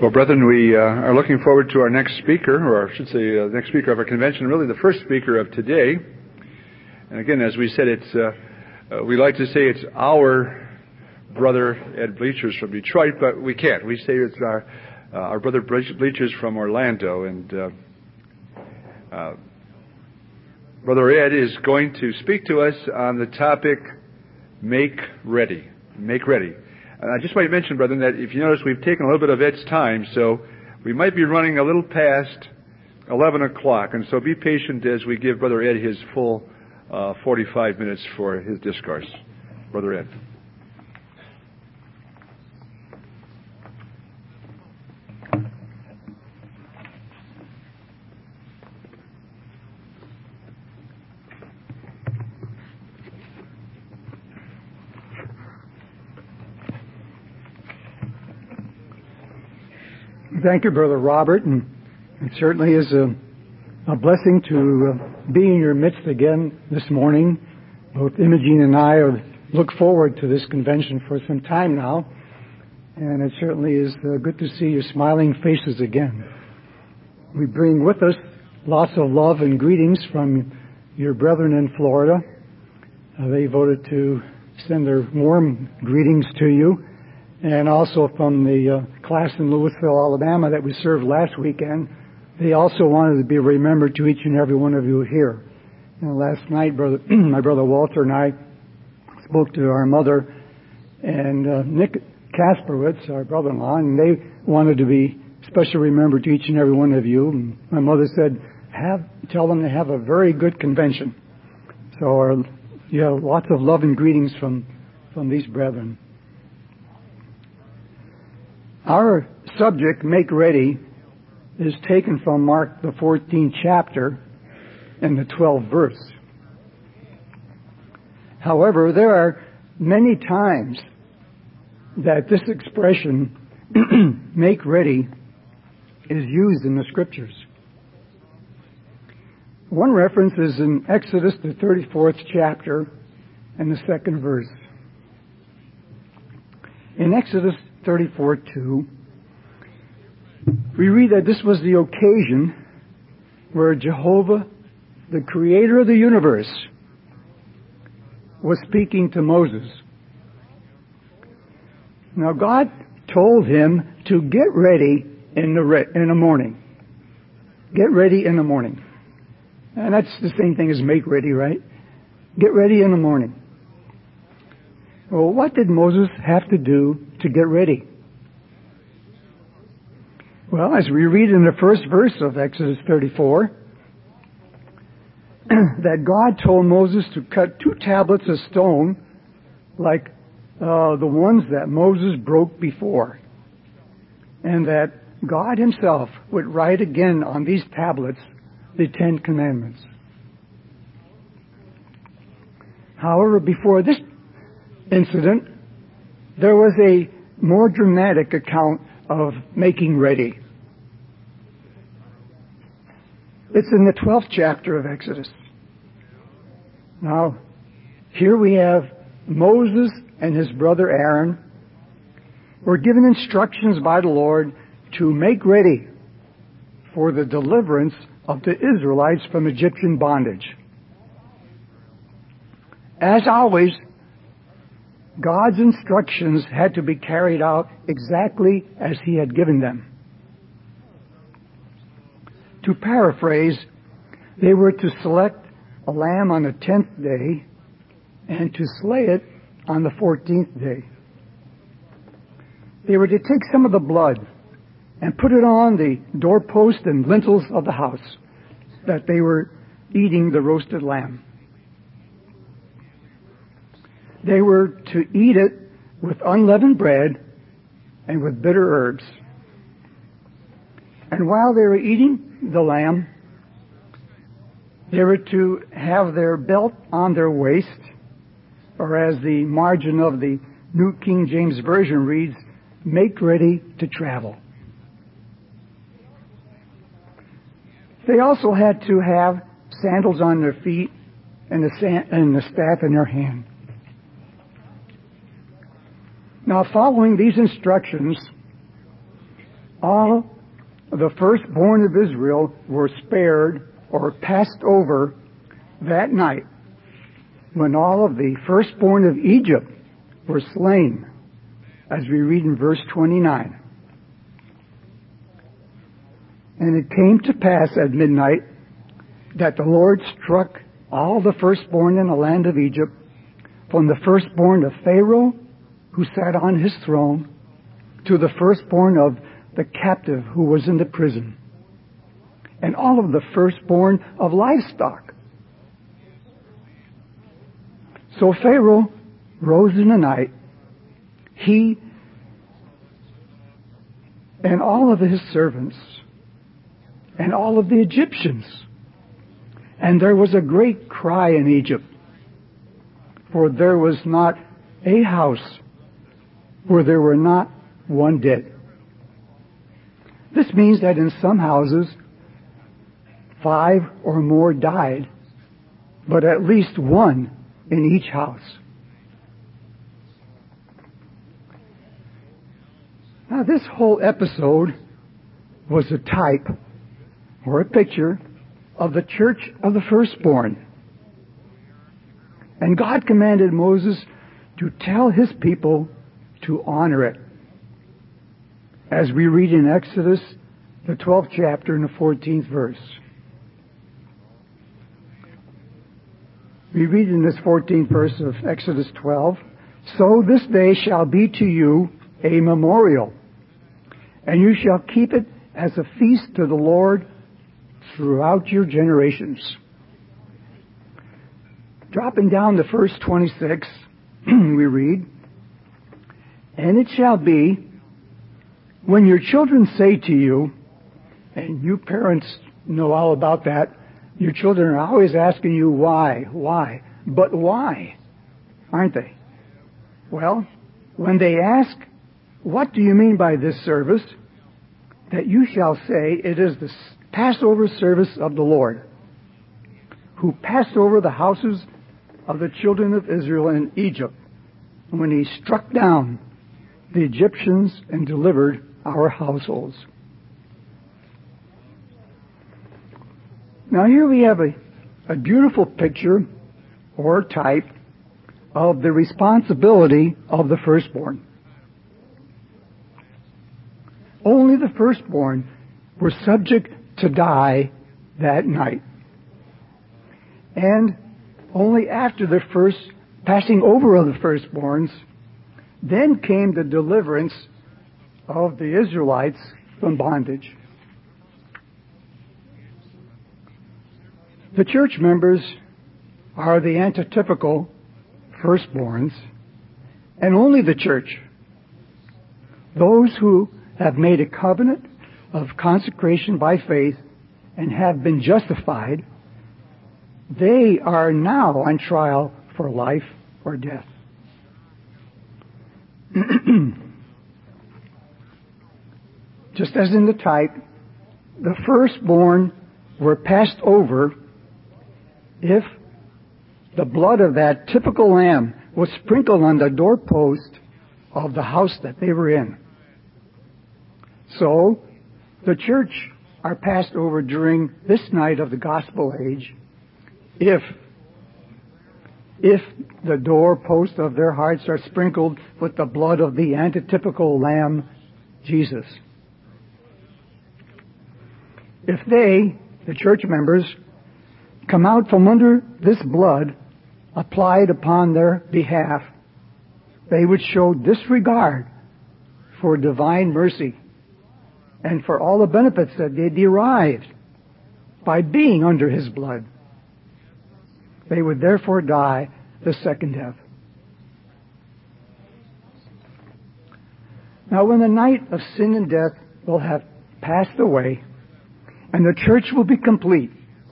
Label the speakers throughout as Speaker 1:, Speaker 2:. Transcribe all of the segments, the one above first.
Speaker 1: Well, brethren, we are looking forward to our next speaker, or I should say the next speaker of our convention, really the first speaker of today. And again, as we said, we like to say it's our brother Ed Bleachers from Detroit, but we can't. We say it's our brother Bleachers from Orlando. And Brother Ed is going to speak to us on the topic, Make Ready. Make Ready. I just might mention, brethren, that if you notice, we've taken a little bit of Ed's time, so we might be running a little past 11 o'clock. And so be patient as we give Brother Ed his full 45 minutes for his discourse. Brother Ed.
Speaker 2: Thank you, Brother Robert, and it certainly is a blessing to be in your midst again this morning. Both Imogene and I look forward to this convention for some time now, and it certainly is good to see your smiling faces again. We bring with us lots of love and greetings from your brethren in Florida. They voted to send their warm greetings to you. And also from the class in Louisville, Alabama that we served last weekend, they also wanted to be remembered to each and every one of you here. Last night, my brother Walter and I spoke to our mother and Nick Kasperwitz, our brother-in-law, and they wanted to be especially remembered to each and every one of you. And my mother said, tell them to have a very good convention. So you have lots of love and greetings from these brethren. Our subject, Make Ready, is taken from Mark the 14th chapter and the 12th verse. However, there are many times that this expression, make ready, is used in the Scriptures. One reference is in Exodus the 34th chapter and the 2nd verse. In Exodus 34:2, we read that this was the occasion where Jehovah, the creator of the universe, was speaking to Moses. Now God told him to get ready in the morning. Get ready in the morning. And that's the same thing as make ready, right? Get ready in the morning. Well, what did Moses have to do to get ready? Well, as we read in the first verse of Exodus 34, that God told Moses to cut 2 tablets of stone like the ones that Moses broke before, and that God himself would write again on these tablets the 10 Commandments. However, before this incident, there was a more dramatic account of making ready. It's in the 12th chapter of Exodus. Now, here we have Moses and his brother Aaron were given instructions by the Lord to make ready for the deliverance of the Israelites from Egyptian bondage. As always, God's instructions had to be carried out exactly as he had given them. To paraphrase, they were to select a lamb on the 10th day and to slay it on the 14th day. They were to take some of the blood and put it on the doorpost and lintels of the house that they were eating the roasted lamb. They were to eat it with unleavened bread and with bitter herbs. And while they were eating the lamb, they were to have their belt on their waist, or as the margin of the New King James Version reads, make ready to travel. They also had to have sandals on their feet and the staff in their hand. Now, following these instructions, all the firstborn of Israel were spared or passed over that night when all of the firstborn of Egypt were slain, as we read in verse 29. And it came to pass at midnight that the Lord struck all the firstborn in the land of Egypt, from the firstborn of Pharaoh, who sat on his throne, to the firstborn of the captive who was in the prison, and all of the firstborn of livestock. So Pharaoh rose in the night, he and all of his servants, and all of the Egyptians. And there was a great cry in Egypt, for there was not a house where there were not one dead. This means that in some houses, 5 or more died, but at least one in each house. Now, this whole episode was a type or a picture of the church of the firstborn. And God commanded Moses to tell his people to honor it, as we read in Exodus, the 12th chapter and the 14th verse. We read in this 14th verse of Exodus 12, "So this day shall be to you a memorial, and you shall keep it as a feast to the Lord throughout your generations." Dropping down to verse 26, we read, "And it shall be, when your children say to you," and you parents know all about that, your children are always asking you why, but why, aren't they? Well, when they ask, "What do you mean by this service?" that you shall say, "It is the Passover service of the Lord, who passed over the houses of the children of Israel in Egypt, when he struck down the Egyptians and delivered our households." Now here we have a beautiful picture or type of the responsibility of the firstborn. Only the firstborn were subject to die that night. And only after the first passing over of the firstborns, then came the deliverance of the Israelites from bondage. The church members are the antitypical firstborns, and only the church, those who have made a covenant of consecration by faith and have been justified, they are now on trial for life or death. Just as in the type, the firstborn were passed over if the blood of that typical lamb was sprinkled on the doorpost of the house that they were in. So, the church are passed over during this night of the gospel age if the doorpost of their hearts are sprinkled with the blood of the antitypical lamb, Jesus. If they, the church members, come out from under this blood applied upon their behalf, they would show disregard for divine mercy and for all the benefits that they derived by being under his blood. They would therefore die the second death. Now, when the night of sin and death will have passed away and the church will be complete,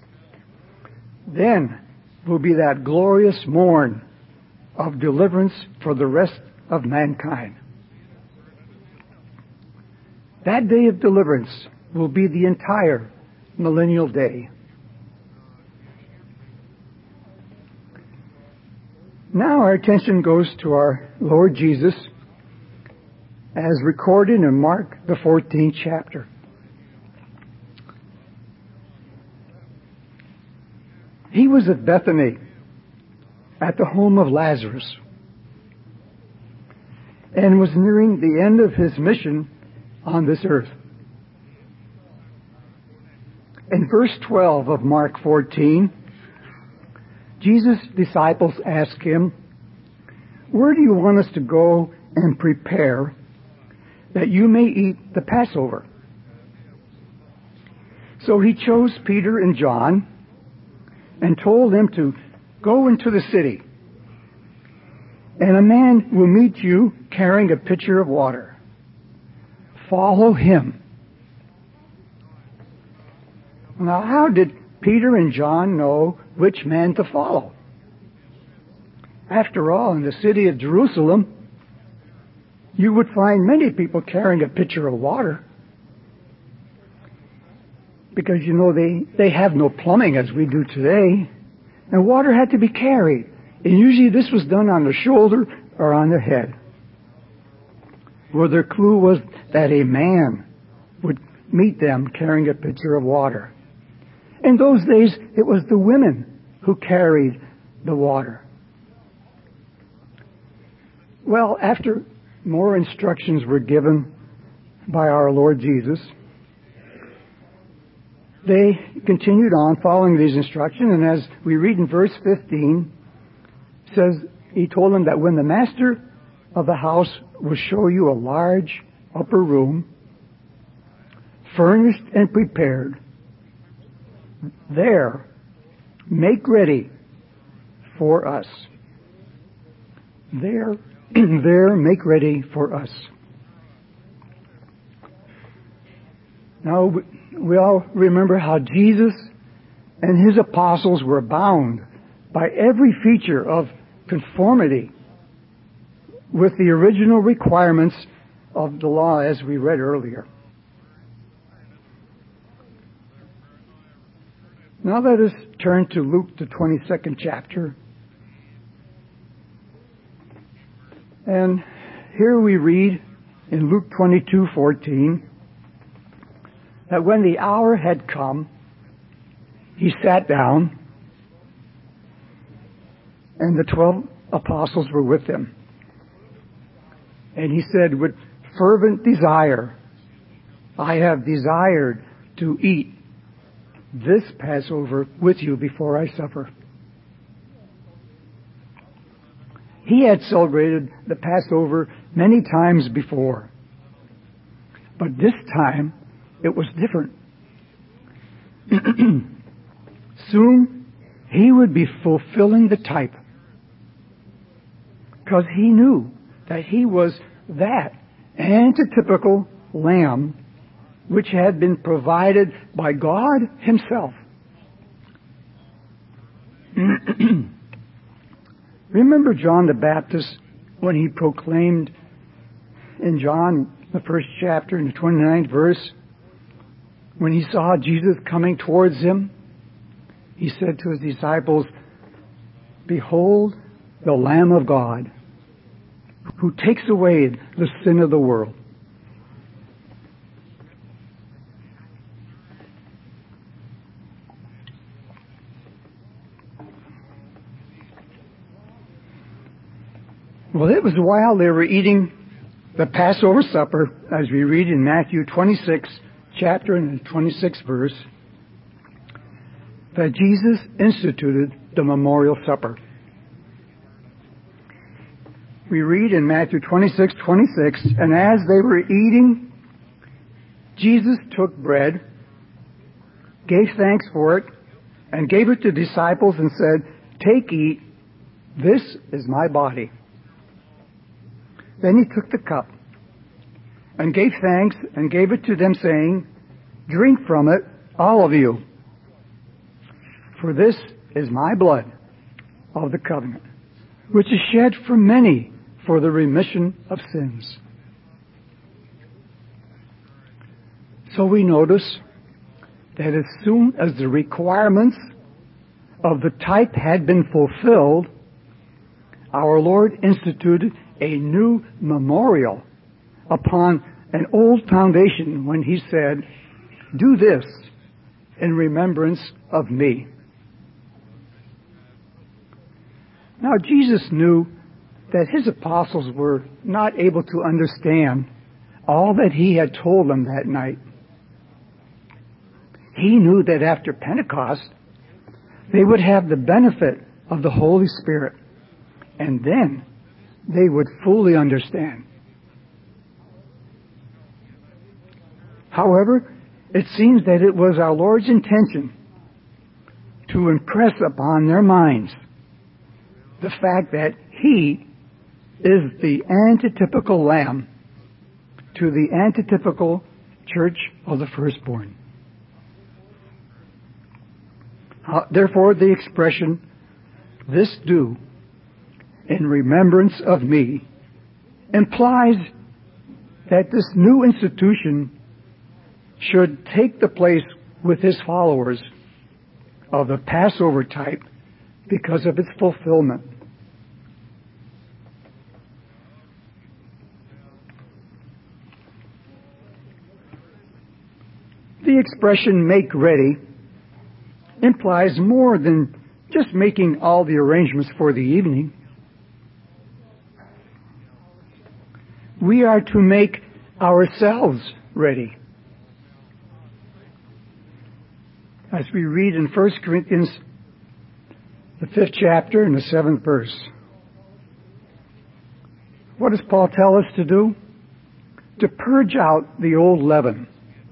Speaker 2: then will be that glorious morn of deliverance for the rest of mankind. That day of deliverance will be the entire millennial day. Now our attention goes to our Lord Jesus as recorded in Mark, the 14th chapter. He was at Bethany, at the home of Lazarus, and was nearing the end of his mission on this earth. In verse 12 of Mark 14, Jesus' disciples ask him, "Where do you want us to go and prepare that you may eat the Passover?" So he chose Peter and John and told them to go into the city, and a man will meet you carrying a pitcher of water. Follow him. Now, how did Peter and John know which man to follow? After all, in the city of Jerusalem, you would find many people carrying a pitcher of water. Because, they have no plumbing as we do today. And water had to be carried. And usually this was done on the shoulder or on the head. Well, their clue was that a man would meet them carrying a pitcher of water. In those days, it was the women who carried the water. Well, after more instructions were given by our Lord Jesus, they continued on following these instructions, and as we read in verse 15, it says, he told them that when the master of the house will show you a large upper room, furnished and prepared, there make ready for us. There make ready for us. Now, we all remember how Jesus and his apostles were bound by every feature of conformity with the original requirements of the law as we read earlier. Now let us turn to Luke, the 22nd chapter. And here we read in Luke 22:14 that when the hour had come, he sat down, and the 12 apostles were with him. And he said, "With fervent desire, I have desired to eat this Passover with you before I suffer." He had celebrated the Passover many times before, but this time it was different. Soon he would be fulfilling the type, because he knew that he was that antitypical lamb which had been provided by God himself. Remember John the Baptist when he proclaimed in John, the 1st chapter, in the 29th verse, when he saw Jesus coming towards him, he said to his disciples, "Behold the Lamb of God, who takes away the sin of the world." Well, it was while they were eating the Passover supper, as we read in Matthew 26 chapter and the 26th verse, that Jesus instituted the memorial supper. We read in Matthew 26:26, "And as they were eating, Jesus took bread, gave thanks for it, and gave it to the disciples and said, 'Take, eat, this is my body.' Then he took the cup and gave thanks and gave it to them, saying, 'Drink from it, all of you, for this is my blood of the covenant, which is shed for many for the remission of sins.'" So we notice that as soon as the requirements of the type had been fulfilled, our Lord instituted a new memorial upon an old foundation when he said, "Do this in remembrance of me." Now, Jesus knew that his apostles were not able to understand all that he had told them that night. He knew that after Pentecost, they would have the benefit of the Holy Spirit, and then they would fully understand. However, it seems that it was our Lord's intention to impress upon their minds the fact that he is the antitypical lamb to the antitypical church of the firstborn. Therefore, the expression, "This do in remembrance of me," implies that this new institution should take the place with his followers of the Passover type because of its fulfillment. The expression "make ready" implies more than just making all the arrangements for the evening. We are to make ourselves ready. As we read in 1 Corinthians, the 5th chapter and the 7th verse. What does Paul tell us to do? To purge out the old leaven.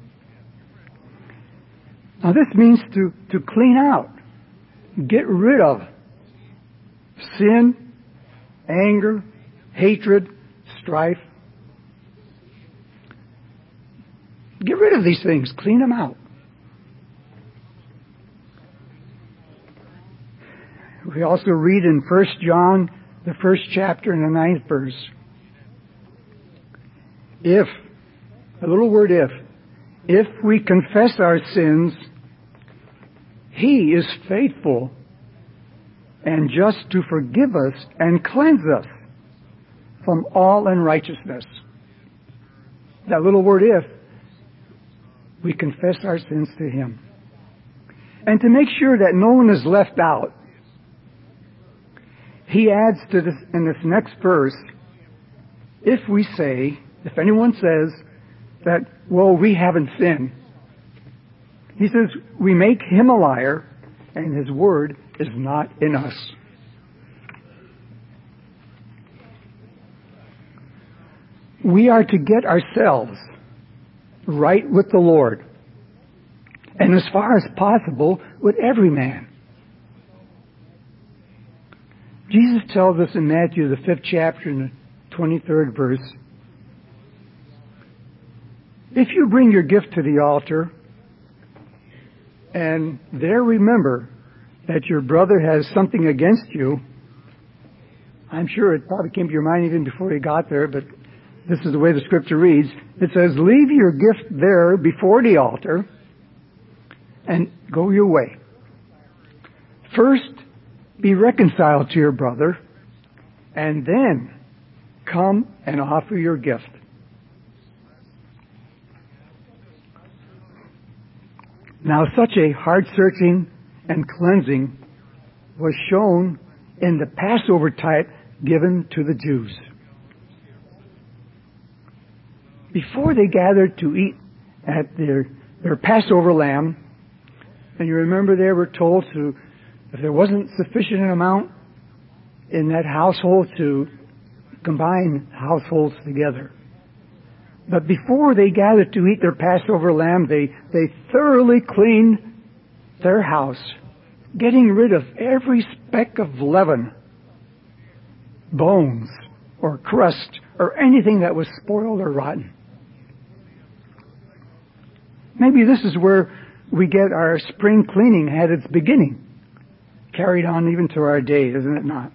Speaker 2: Now this means to clean out, get rid of sin, anger, hatred, strife. Get rid of these things, clean them out. We also read in 1 John, the 1st chapter and the 9th verse. If, a little word if we confess our sins, he is faithful and just to forgive us and cleanse us from all unrighteousness. That little word if, we confess our sins to him. And to make sure that no one is left out, he adds to this in this next verse, if anyone says that, well, we haven't sinned, he says, we make him a liar, and his word is not in us. We are to get ourselves right with the Lord, and as far as possible, with every man. Jesus tells us in Matthew, the 5th chapter and the 23rd verse, if you bring your gift to the altar, and there remember that your brother has something against you, I'm sure it probably came to your mind even before you got there, but this is the way the scripture reads. It says, leave your gift there before the altar and go your way. First, be reconciled to your brother, and then come and offer your gift. Now, such a heart-searching and cleansing was shown in the Passover type given to the Jews. Before they gathered to eat at their Passover lamb, and you remember they were told to, if there wasn't sufficient amount in that household, to combine households together. But before they gathered to eat their Passover lamb, they thoroughly cleaned their house, getting rid of every speck of leaven, bones, or crust, or anything that was spoiled or rotten. Maybe this is where we get our spring cleaning had its beginning, carried on even to our day, isn't it not?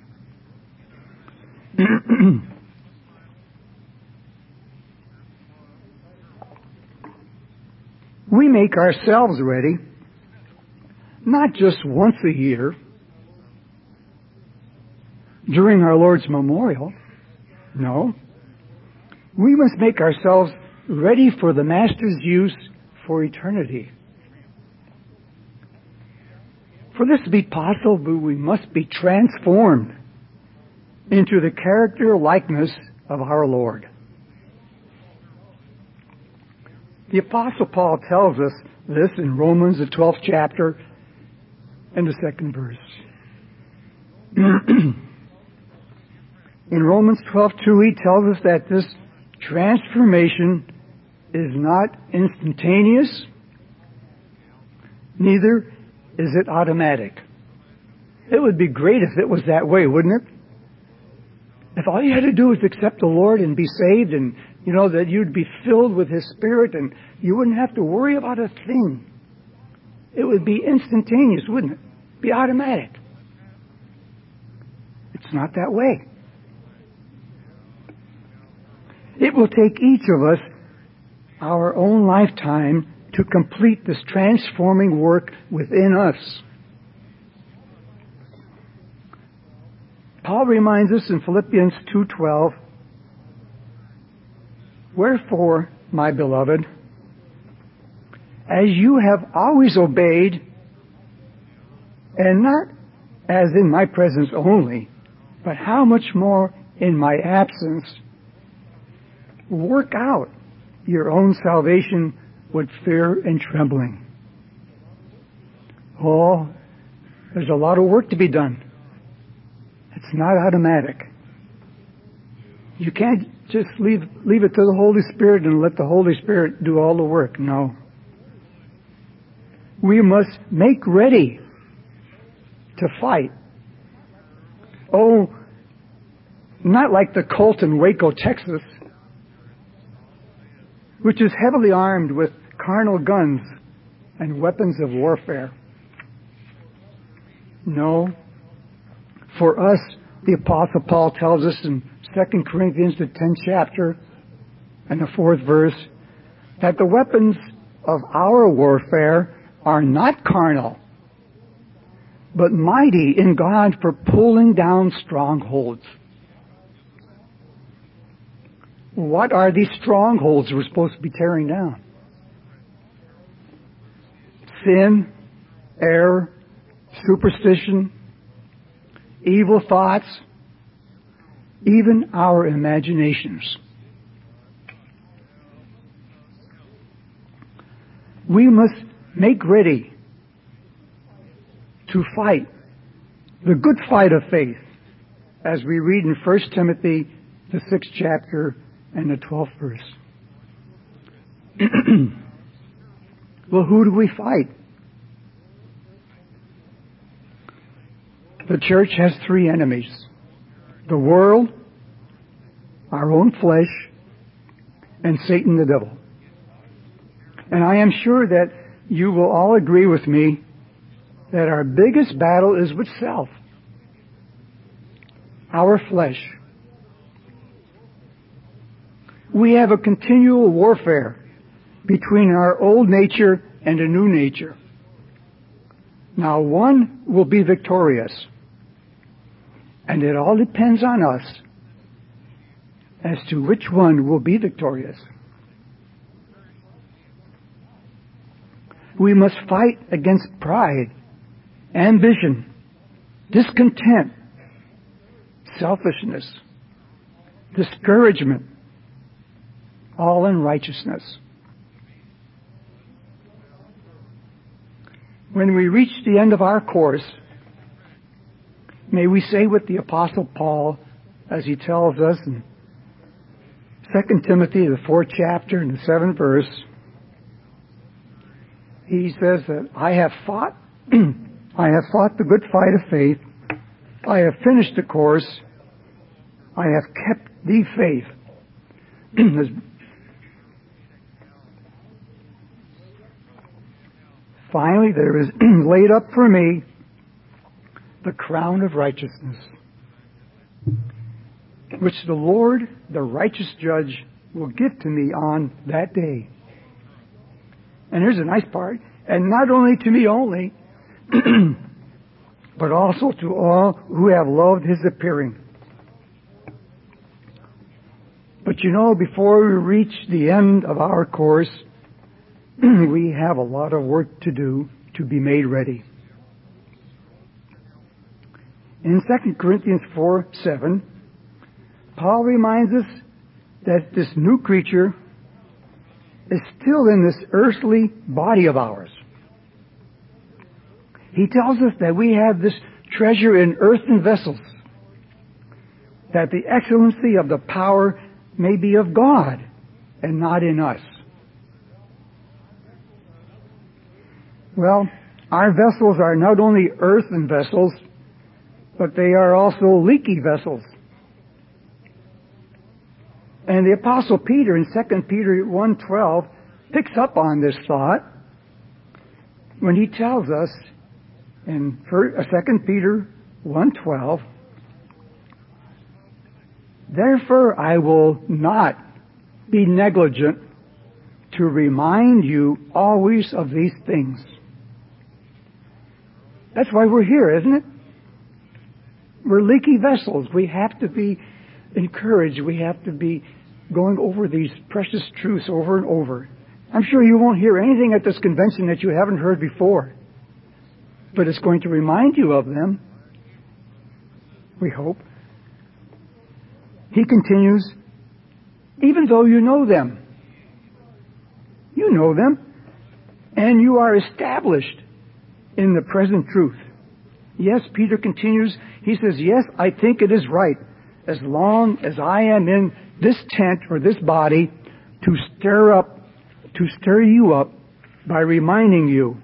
Speaker 2: We make ourselves ready, not just once a year, during our Lord's memorial. No. We must make ourselves ready for the Master's use for eternity. For this to be possible, we must be transformed into the character likeness of our Lord. The Apostle Paul tells us this in Romans, the 12th chapter, and the 2nd verse. In Romans 12:2, he tells us that this transformation is not instantaneous, neither is it automatic. It would be great if it was that way, wouldn't it? If all you had to do was accept the Lord and be saved, and that you'd be filled with His Spirit, and you wouldn't have to worry about a thing. It would be instantaneous, wouldn't it? Be automatic. It's not that way. It will take each of us our own lifetime to complete this transforming work within us. Paul reminds us in Philippians 2:12, "Wherefore, my beloved, as you have always obeyed, and not as in my presence only, but how much more in my absence, work out your own salvation with fear and trembling." Oh, there's a lot of work to be done. It's not automatic. You can't just leave it to the Holy Spirit and let the Holy Spirit do all the work. No. We must make ready to fight. Oh, not like the cult in Waco, Texas, which is heavily armed with carnal guns and weapons of warfare. No. For us, the Apostle Paul tells us in 2 Corinthians, the 10th chapter, and the 4th verse, that the weapons of our warfare are not carnal, but mighty in God for pulling down strongholds. What are these strongholds we're supposed to be tearing down? Sin, error, superstition, evil thoughts, even our imaginations. We must make ready to fight the good fight of faith, as we read in 1 Timothy, the 6th chapter, and the 12th verse. Well, who do we fight? The church has three enemies: the world, our own flesh, and Satan the devil. And I am sure that you will all agree with me that our biggest battle is with self, our flesh. We have a continual warfare between our old nature and a new nature. Now, one will be victorious, and it all depends on us as to which one will be victorious. We must fight against pride, ambition, discontent, selfishness, discouragement, all unrighteousness. When we reach the end of our course, may we say with the Apostle Paul, as he tells us in 2 Timothy, the 4th chapter and the 7th verse, he says that I have fought the good fight of faith. I have finished the course. I have kept the faith. Finally, there is laid up for me the crown of righteousness, which the Lord, the righteous judge, will give to me on that day. And here's a nice part. And not only to me only, but also to all who have loved his appearing. But But you know, before we reach the end of our course, we have a lot of work to do to be made ready. In 2 Corinthians 4:7, Paul reminds us that this new creature is still in this earthly body of ours. He tells us that we have this treasure in earthen vessels, that the excellency of the power may be of God and not in us. Well, our vessels are not only earthen vessels, but they are also leaky vessels. And the Apostle Peter in 2 Peter 1:12 picks up on this thought when he tells us in 2 Peter 1:12, "Therefore I will not be negligent to remind you always of these things." That's why we're here, isn't it? We're leaky vessels. We have to be encouraged. We have to be going over these precious truths over and over. I'm sure you won't hear anything at this convention that you haven't heard before, but it's going to remind you of them, we hope. He continues, even though you know them, and you are established in the present truth. Yes, Peter continues, he says, yes, I think it is right, as long as I am in this tent or this body, to stir you up by reminding you.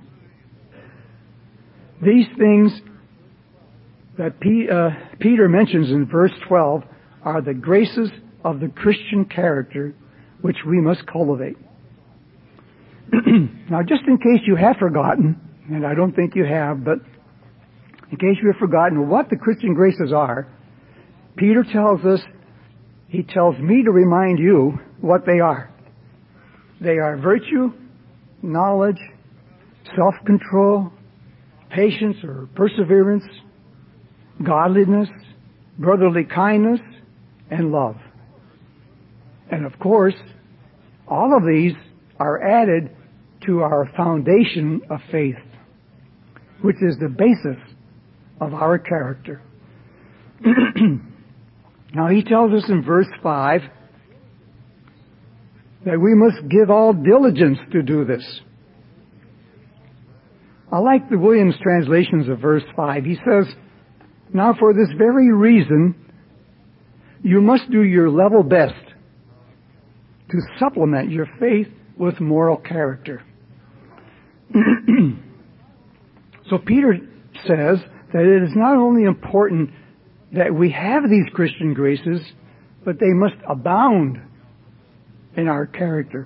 Speaker 2: These things that Peter mentions in verse 12 are the graces of the Christian character which we must cultivate. Now, just in case you have forgotten, and I don't think you have, but in case you have forgotten what the Christian graces are, Peter tells us, he tells me to remind you what they are. They are virtue, knowledge, self-control, patience or perseverance, godliness, brotherly kindness, and love. And of course, all of these are added to our foundation of faith, which is the basis of our character. Now he tells us in verse 5 that we must give all diligence to do this. I like the Williams translations of verse 5. He says, now for this very reason, you must do your level best to supplement your faith with moral character. So Peter says that it is not only important that we have these Christian graces, but they must abound in our character.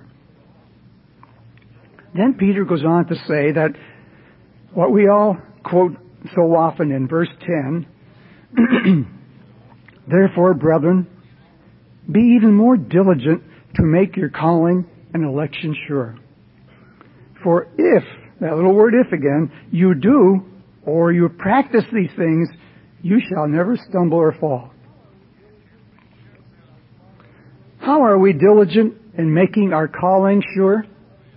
Speaker 2: Then Peter goes on to say that what we all quote so often in verse 10, therefore, brethren, be even more diligent to make your calling and election sure. For if, that little word if again, you do or you practice these things, you shall never stumble or fall. How are we diligent in making our calling sure?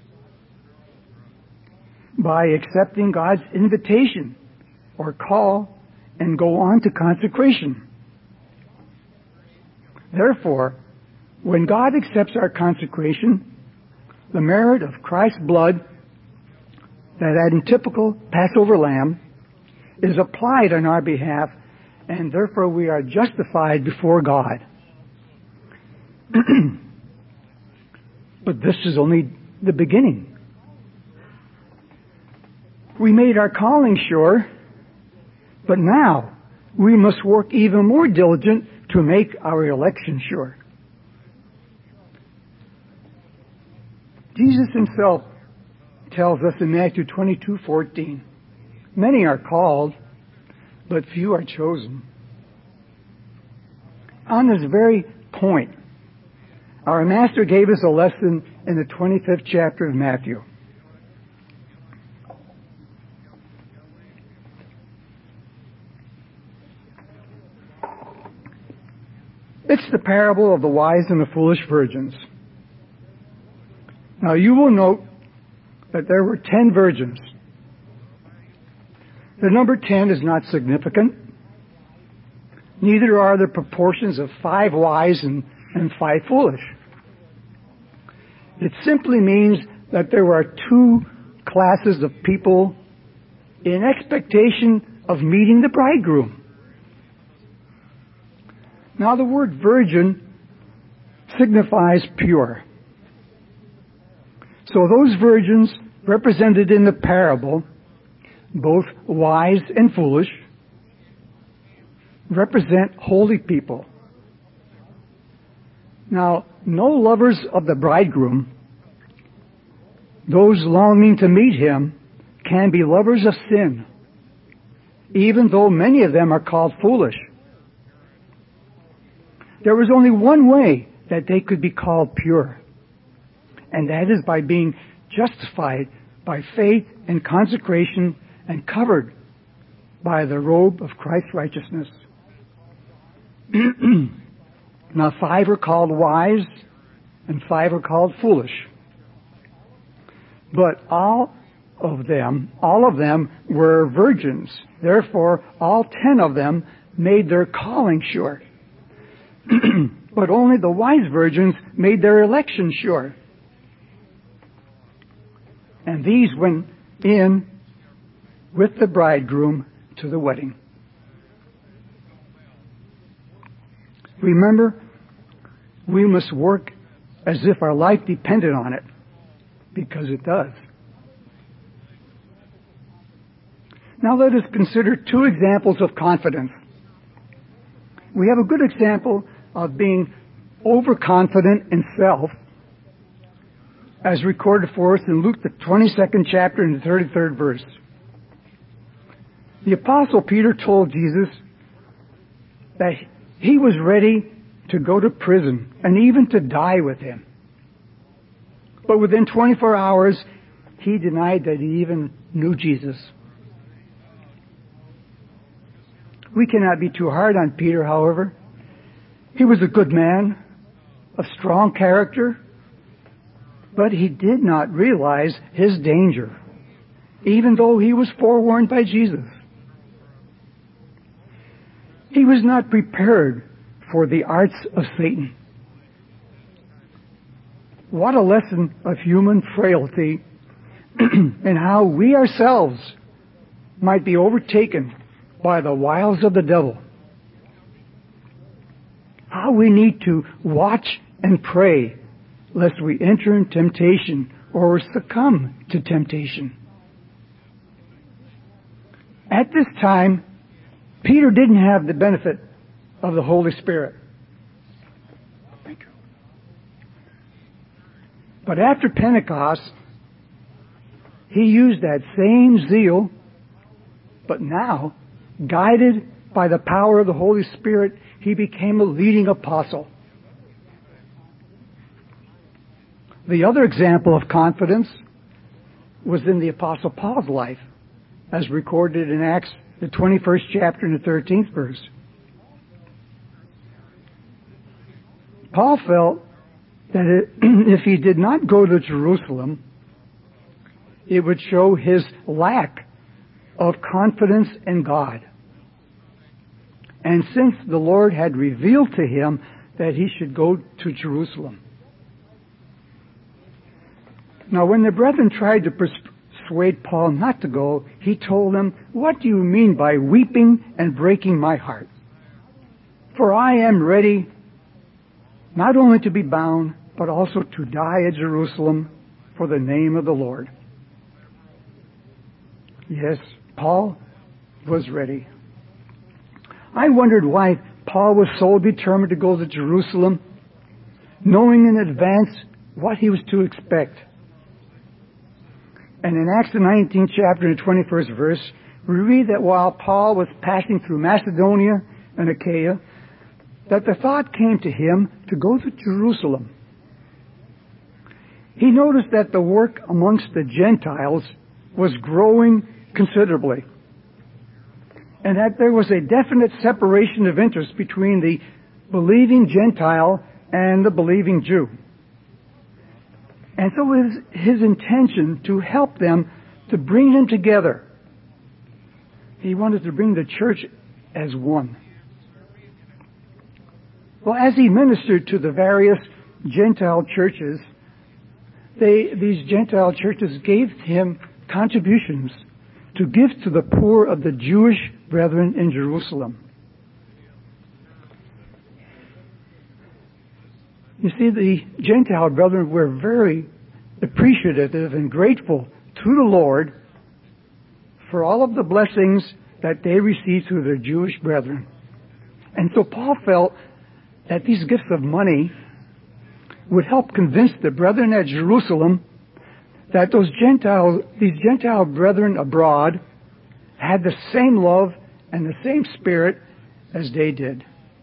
Speaker 2: By accepting God's invitation or call and go on to consecration. Therefore, when God accepts our consecration, the merit of Christ's blood, that typical Passover lamb, is applied on our behalf, and therefore we are justified before God. But this is only the beginning. We made our calling sure, but now we must work even more diligent to make our election sure. Jesus himself tells us in Matthew 22:14, many are called, but few are chosen. On this very point, our Master gave us a lesson in the 25th chapter of Matthew. It's the parable of the wise and the foolish virgins. Now you will note that there were 10 virgins. The number 10 is not significant. Neither are the proportions of 5 wise and 5 foolish. It simply means that there were 2 classes of people in expectation of meeting the bridegroom. Now the word virgin signifies pure. So those virgins represented in the parable, both wise and foolish, represent holy people. Now, no lovers of the bridegroom, those longing to meet him, can be lovers of sin, even though many of them are called foolish. There was only one way that they could be called pure, and that is by being justified by faith and consecration and covered by the robe of Christ's righteousness. Now 5 are called wise and 5 are called foolish. But all of them were virgins. Therefore, all 10 of them made their calling sure. But only the wise virgins made their election sure. And these went in with the bridegroom to the wedding. Remember, we must work as if our life depended on it, because it does. Now let us consider 2 examples of confidence. We have a good example of being overconfident in self, as recorded for us in Luke the 22nd chapter and the 33rd verse. The Apostle Peter told Jesus that he was ready to go to prison and even to die with him. But within 24 hours, he denied that he even knew Jesus. We cannot be too hard on Peter, however. He was a good man, of strong character, but he did not realize his danger, even though he was forewarned by Jesus. He was not prepared for the arts of Satan. What a lesson of human frailty and how we ourselves might be overtaken by the wiles of the devil. How we need to watch and pray lest we enter in temptation or succumb to temptation. At this time, Peter didn't have the benefit of the Holy Spirit. Thank you. But after Pentecost, he used that same zeal, but now, guided by the power of the Holy Spirit, he became a leading apostle. The other example of confidence was in the Apostle Paul's life, as recorded in Acts, the 21st chapter and the 13th verse. Paul felt that if he did not go to Jerusalem, it would show his lack of confidence in God. And since the Lord had revealed to him that he should go to Jerusalem. Now, when the brethren tried to persuade Paul not to go, he told them, "What do you mean by weeping and breaking my heart? For I am ready not only to be bound, but also to die at Jerusalem for the name of the Lord." Yes, Paul was ready. I wondered why Paul was so determined to go to Jerusalem, knowing in advance what he was to expect. And in Acts the 19th chapter and the 21st verse, we read that while Paul was passing through Macedonia and Achaia, that the thought came to him to go to Jerusalem. He noticed that the work amongst the Gentiles was growing considerably, and that there was a definite separation of interest between the believing Gentile and the believing Jew. And so it was his intention to help them, to bring them together. He wanted to bring the church as one. Well, as he ministered to the various Gentile churches, these Gentile churches gave him contributions to give to the poor of the Jewish brethren in Jerusalem. You see, the Gentile brethren were very appreciative and grateful to the Lord for all of the blessings that they received through their Jewish brethren. And so Paul felt that these gifts of money would help convince the brethren at Jerusalem that these Gentile brethren abroad had the same love and the same spirit as they did.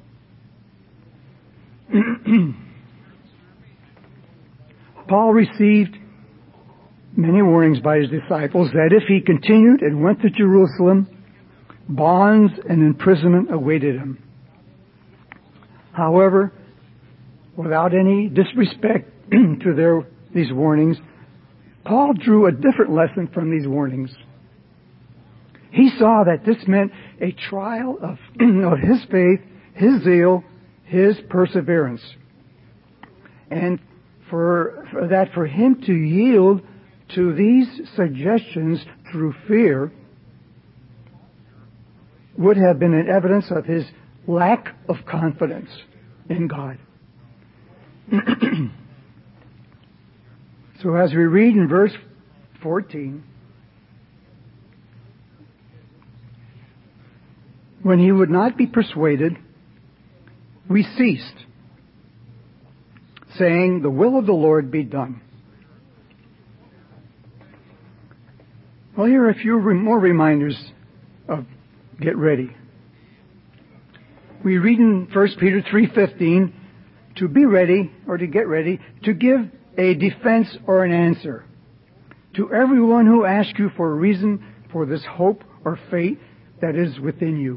Speaker 2: Paul received many warnings by his disciples that if he continued and went to Jerusalem, bonds and imprisonment awaited him. However, without any disrespect to these warnings, Paul drew a different lesson from these warnings. He saw that this meant a trial of his faith, his zeal, his perseverance. And for him to yield to these suggestions through fear would have been an evidence of his lack of confidence in God. So as we read in verse 14, when he would not be persuaded, we ceased, saying, "The will of the Lord be done." Well, here are a few more reminders of get ready. We read in 1 Peter 3:15, to be ready, or to get ready, to give a defense or an answer to everyone who asks you for a reason for this hope or faith that is within you.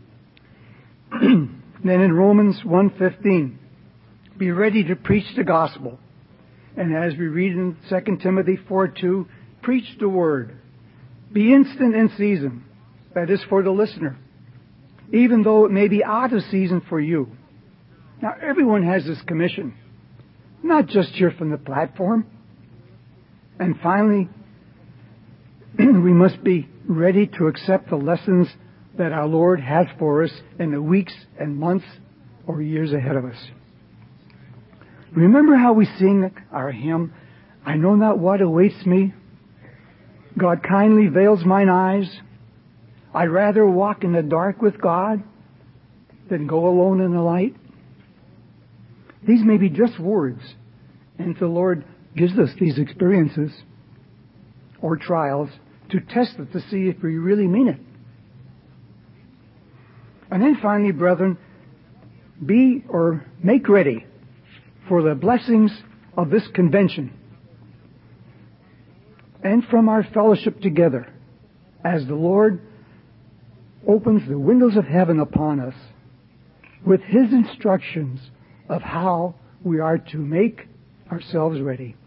Speaker 2: Then in Romans 1:15, be ready to preach the gospel. And as we read in 2 Timothy 4:2, preach the word. Be instant in season, that is for the listener, even though it may be out of season for you. Now, everyone has this commission, not just here from the platform. And finally, we must be ready to accept the lessons that our Lord has for us in the weeks and months or years ahead of us. Remember how we sing our hymn, "I know not what awaits me. God kindly veils mine eyes. I'd rather walk in the dark with God than go alone in the light." These may be just words, and the Lord gives us these experiences or trials to test it to see if we really mean it. And then finally, brethren, make ready for the blessings of this convention and from our fellowship together as the Lord opens the windows of heaven upon us with His instructions of how we are to make ourselves ready.